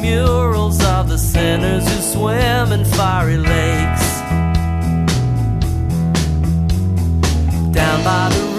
murals of the sinners who swim in fiery lakes. Down by the